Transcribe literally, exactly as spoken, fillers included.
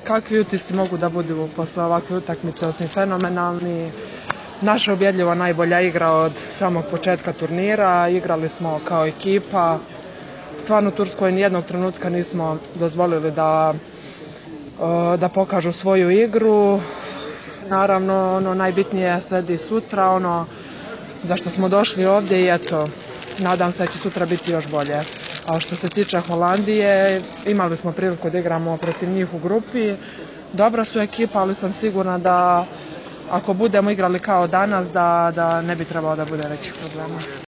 kakvi utisci mogu da budu posle ovakve utakmice, osim fenomenalni. Naša ubjedljivo najbolja igra od samog početka turnira, igrali smo kao ekipa. Stvarno u Turskoj nijednog trenutka nismo dozvolili da, da pokažu svoju igru. Naravno, ono najbitnije sledi sutra, ono za što smo došli ovdje i eto, nadam se da će sutra biti još bolje. A što se tiče Holandije, imali smo priliku da igramo protiv njih u grupi. Dobra su ekipa, ali sam sigurna da ako budemo igrali kao danas, da, da ne bi trebalo da bude većih problema.